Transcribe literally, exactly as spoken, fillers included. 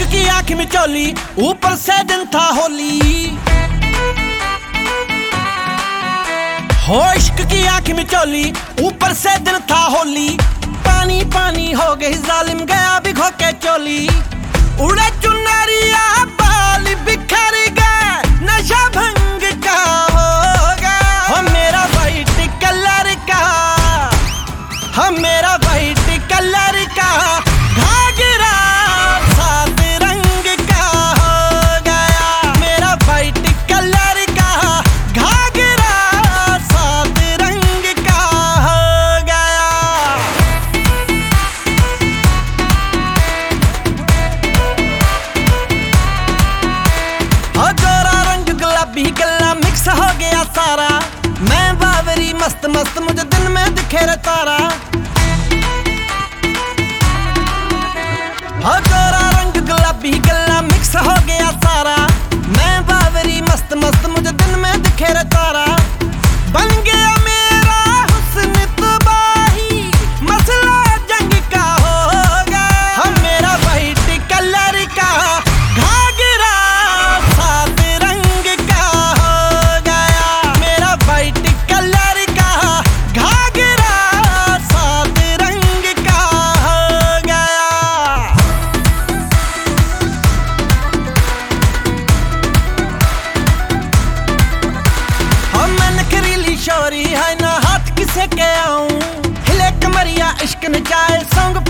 की आंख में चोली, ऊपर से दिन था होली। हो इश्क की आंख में चोली, ऊपर से दिन था होली। पानी पानी हो गई जालिम, गया भिगो के चोली। उड़े चुनरिया बाल बिखर गए, नशा भंग का हो गया। हो मेरा वाइट कलर का, हो मेरा वाइट कलर का घाघरा सात रंग का हो गया। मेरा वाइट कलर का घाघरा सात रंग का हो गया। हो गोरा रंग गुलाबी गला मिक्स हो गया सारा। मैं बावरी मस्त मस्त, मुझे दिन में दिखे रे तारा। हो गोरा रंग गुलाबी गला मिक्स हो गया सारा। मैं बावरी मस्त मस्त, मुझे दिन में दिखे रे तारा। बन गया मेरा हुस्न तबाही, मसला जंग का हो गया। हम मेरा वाइट कलर का घाघरा सात रंग का हो गया। मेरा वाइट कलर का घाघरा सात रंग का हो गया। शोरी है ना हाथ किसे के आऊं, हिले कमरिया इश्क न जाए सॉन्ग